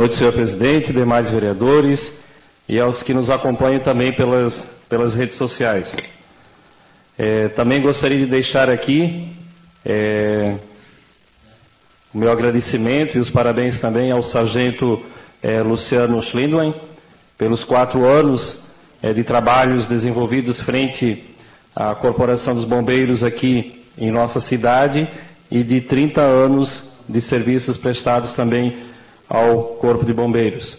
Boa noite, senhor presidente, demais vereadores e aos que nos acompanham também pelas redes sociais. Também gostaria de deixar aqui o meu agradecimento e os parabéns também ao sargento Luciano Schlindwein pelos 4 anos de trabalhos desenvolvidos frente à Corporação dos Bombeiros aqui em nossa cidade e de 30 anos de serviços prestados também ao Corpo de Bombeiros.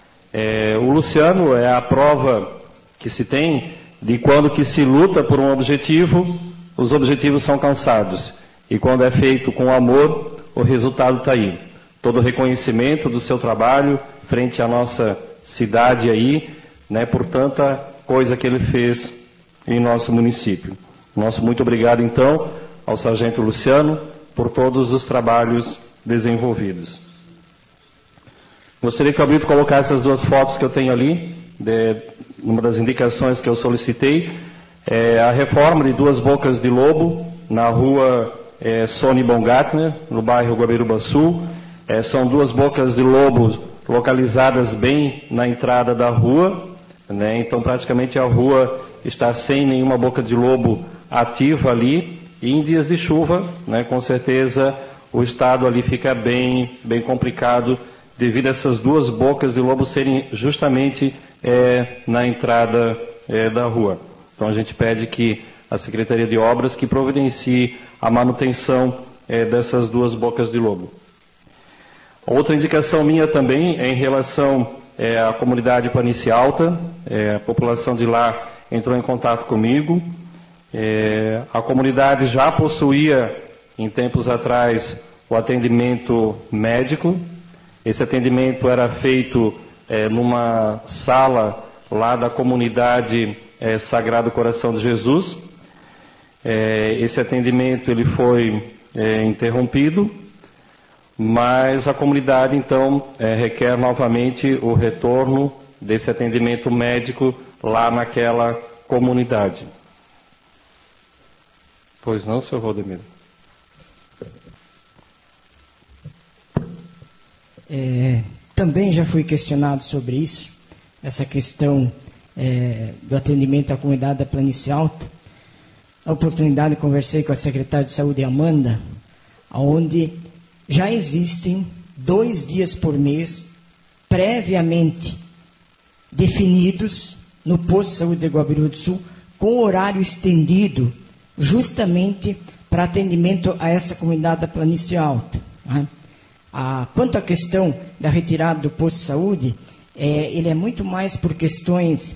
O Luciano é a prova que se tem de quando que se luta por um objetivo, os objetivos são alcançados. E quando é feito com amor, o resultado está aí. Todo o reconhecimento do seu trabalho frente à nossa cidade aí, por tanta coisa que ele fez em nosso município. Nosso muito obrigado, então, ao sargento Luciano por todos os trabalhos desenvolvidos. Gostaria que o Alberto colocasse as 2 fotos que eu tenho ali, uma das indicações que eu solicitei, a reforma de 2 bocas de lobo na rua Sony Baumgartner, no bairro Guabiruba Sul. São 2 bocas de lobo localizadas bem na entrada da rua, então praticamente a rua está sem nenhuma boca de lobo ativa ali, e em dias de chuva, com certeza o estado ali fica bem complicado devido a essas 2 bocas de lobo serem justamente na entrada da rua. Então a gente pede que a Secretaria de Obras que providencie a manutenção dessas 2 bocas de lobo. Outra indicação minha também é em relação à comunidade Planície Alta. A população de lá entrou em contato comigo. A comunidade já possuía, em tempos atrás, o atendimento médico. Esse atendimento era feito numa sala lá da comunidade Sagrado Coração de Jesus. Esse atendimento ele foi interrompido, mas a comunidade, então, requer novamente o retorno desse atendimento médico lá naquela comunidade. Pois não, senhor Valdemiro? Também já fui questionado sobre isso, essa questão do atendimento à comunidade da Planície Alta. A oportunidade, conversei com a secretária de Saúde, Amanda, onde já existem 2 dias por mês, previamente definidos, no posto de saúde de Guabiruba do Sul, com horário estendido, justamente para atendimento a essa comunidade da Planície Alta. Quanto à questão da retirada do posto de saúde, ele é muito mais por questões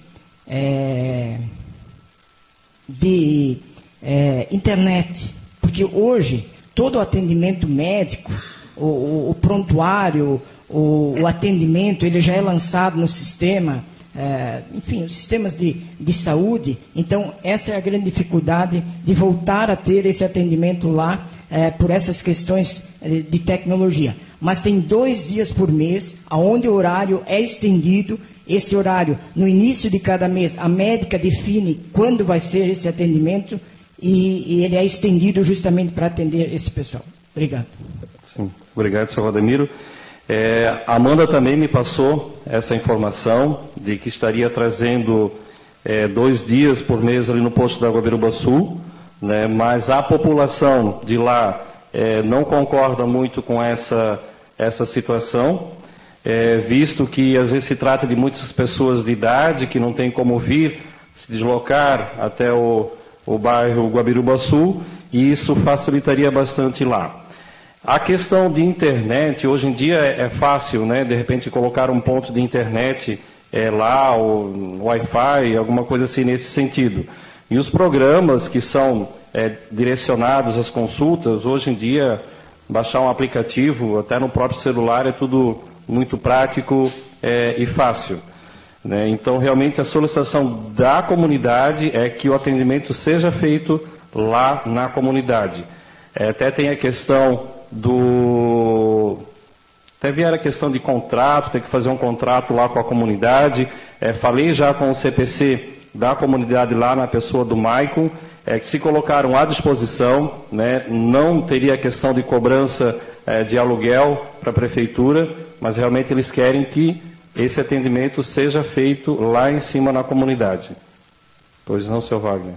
de internet, porque hoje todo o atendimento médico, o prontuário, o atendimento, ele já é lançado no sistema, enfim, os sistemas de saúde. Então essa é a grande dificuldade de voltar a ter esse atendimento lá, por essas questões de tecnologia. Mas tem 2 dias por mês, onde o horário é estendido. Esse horário, no início de cada mês, a médica define quando vai ser esse atendimento e ele é estendido justamente para atender esse pessoal. Obrigado. Sim, obrigado, senhor Valdemiro. A Amanda também me passou essa informação de que estaria trazendo 2 dias por mês ali no posto da Guabiruba Sul, mas a população de lá não concorda muito com essa situação, visto que às vezes se trata de muitas pessoas de idade que não tem como vir, se deslocar até o bairro Guabiruba Sul, e isso facilitaria bastante lá. A questão de internet, hoje em dia é fácil, de repente colocar um ponto de internet lá, ou Wi-Fi, alguma coisa assim nesse sentido. E os programas que são direcionados às consultas, hoje em dia, baixar um aplicativo, até no próprio celular, é tudo muito prático e fácil. Então, realmente, a solicitação da comunidade é que o atendimento seja feito lá na comunidade. Até tem a questão até vieram a questão de contrato, tem que fazer um contrato lá com a comunidade. Falei já com o CPC da comunidade lá na pessoa do Maicon, que se colocaram à disposição, não teria a questão de cobrança de aluguel para a prefeitura, mas realmente eles querem que esse atendimento seja feito lá em cima na comunidade. Pois não, senhor Wagner?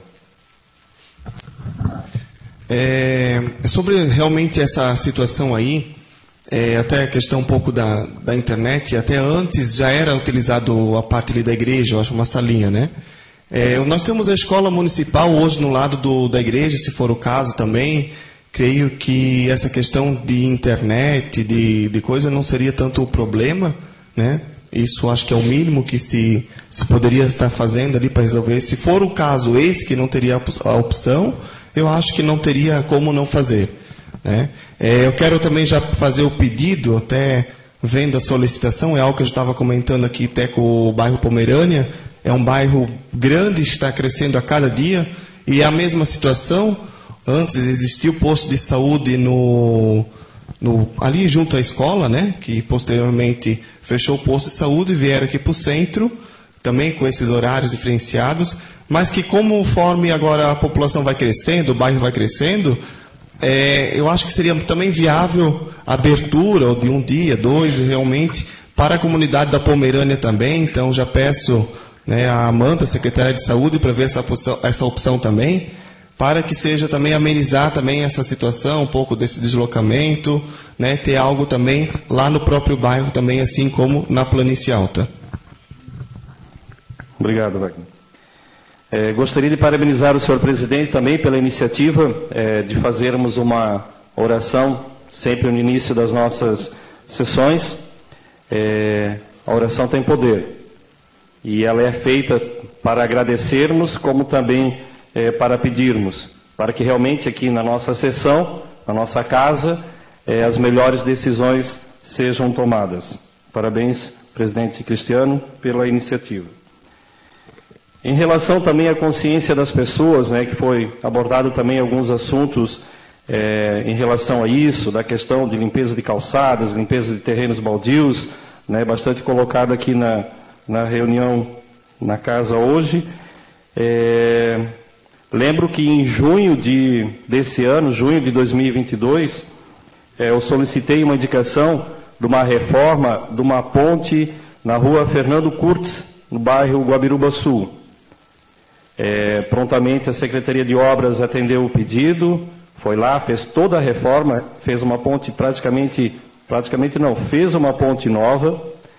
Sobre realmente essa situação aí, até a questão um pouco da internet, até antes já era utilizado a parte ali da igreja, eu acho, uma salinha, né? Nós temos a escola municipal hoje no lado da igreja, se for o caso também. Creio que essa questão de internet, de coisa, não seria tanto o problema, né? Isso acho que é o mínimo que se poderia estar fazendo ali para resolver. Se for o caso esse que não teria a opção, eu acho que não teria como não fazer, né? Eu quero também já fazer o pedido, até vendo a solicitação, é algo que eu já estava comentando aqui até com o bairro Pomerânia. É um bairro grande, está crescendo a cada dia, e é a mesma situação. Antes existia o posto de saúde ali junto à escola, né? Que posteriormente fechou o posto de saúde e vieram aqui para o centro, também com esses horários diferenciados, mas que conforme agora a população vai crescendo, o bairro vai crescendo, eu acho que seria também viável a abertura de um dia, 2, realmente, para a comunidade da Pomerânia também. Então já peço, né, a Amanda, secretária de saúde, para ver essa opção também, para que seja também amenizar também essa situação, um pouco desse deslocamento, né, ter algo também lá no próprio bairro também, assim como na Planície Alta. Obrigado, Wagner. Gostaria de parabenizar o senhor presidente também pela iniciativa de fazermos uma oração sempre no início das nossas sessões. A oração tem poder e ela é feita para agradecermos, como também para pedirmos, para que realmente aqui na nossa sessão, na nossa casa, as melhores decisões sejam tomadas. Parabéns, presidente Cristiano, pela iniciativa. Em relação também à consciência das pessoas, né, que foi abordado também alguns assuntos em relação a isso, da questão de limpeza de calçadas, limpeza de terrenos baldios, né, bastante colocado aqui na reunião na casa hoje. Lembro que em junho desse ano, junho de 2022, eu solicitei uma indicação de uma reforma de uma ponte na rua Fernando Kurtz, no bairro Guabiruba Sul. Prontamente a Secretaria de Obras atendeu o pedido, foi lá, fez toda a reforma, fez uma ponte fez uma ponte nova.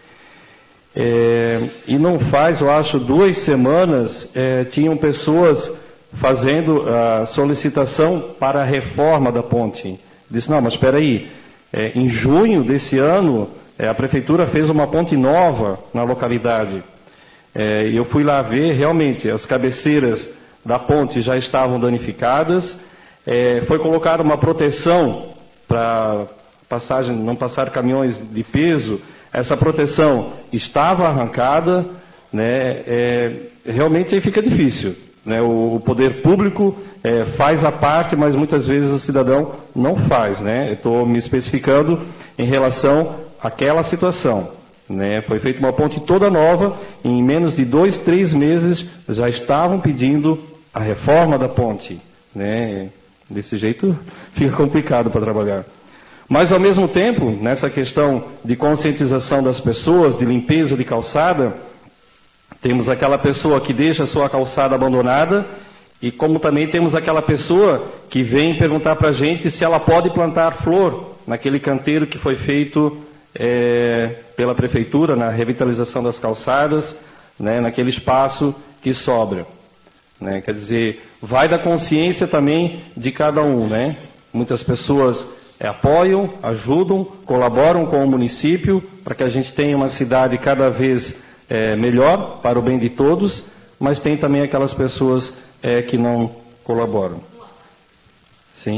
E não faz, eu acho, 2 semanas, tinham pessoas fazendo a solicitação para a reforma da ponte. Disse, não, mas espera aí, em junho desse ano, a prefeitura fez uma ponte nova na localidade. Eu fui lá ver, realmente, as cabeceiras da ponte já estavam danificadas, foi colocada uma proteção para não passar caminhões de peso, essa proteção estava arrancada, né, realmente aí fica difícil. Né, o poder público faz a parte, mas muitas vezes o cidadão não faz. Né? Estou me especificando em relação àquela situação. Né? Foi feita uma ponte toda nova, e em menos de 2, 3 meses já estavam pedindo a reforma da ponte. Né? Desse jeito fica complicado para trabalhar. Mas, ao mesmo tempo, nessa questão de conscientização das pessoas, de limpeza de calçada, temos aquela pessoa que deixa a sua calçada abandonada, e como também temos aquela pessoa que vem perguntar para a gente se ela pode plantar flor naquele canteiro que foi feito pela prefeitura, na revitalização das calçadas, né, naquele espaço que sobra. Né? Quer dizer, vai da consciência também de cada um. Né? Muitas pessoas apoiam, ajudam, colaboram com o município para que a gente tenha uma cidade cada vez melhor para o bem de todos, mas tem também aquelas pessoas que não colaboram. Sim.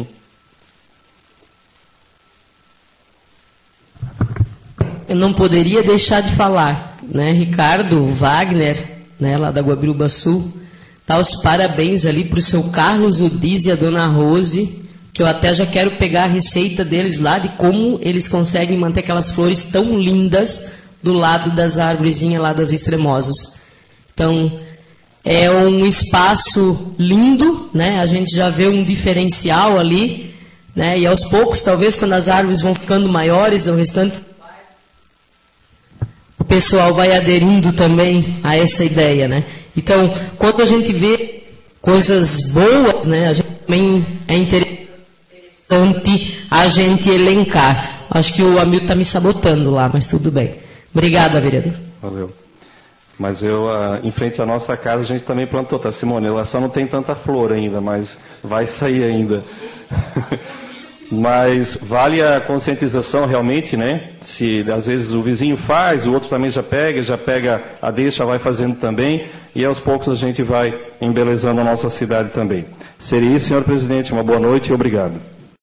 Eu não poderia deixar de falar, né, Ricardo Wagner, né, lá da Guabiruba Sul, tá os parabéns ali para o seu Carlos Udiz e a dona Rose, que eu até já quero pegar a receita deles lá, de como eles conseguem manter aquelas flores tão lindas do lado das árvorezinhas lá das extremosas. Então, é um espaço lindo, né? A gente já vê um diferencial ali, né? E aos poucos, talvez, quando as árvores vão ficando maiores, o restante, o pessoal vai aderindo também a essa ideia, né? Então, quando a gente vê coisas boas, né, a gente também é interessante a gente elencar. Acho que o Hamilton está me sabotando lá, mas tudo bem. Obrigada, vereador. Valeu. Mas em frente à nossa casa, a gente também plantou, tá, Simone? Ela só não tem tanta flor ainda, mas vai sair ainda. Mas vale a conscientização realmente, né? Se às vezes o vizinho faz, o outro também já pega a deixa, vai fazendo também, e aos poucos a gente vai embelezando a nossa cidade também. Seria isso, senhor presidente. Uma boa noite e obrigado.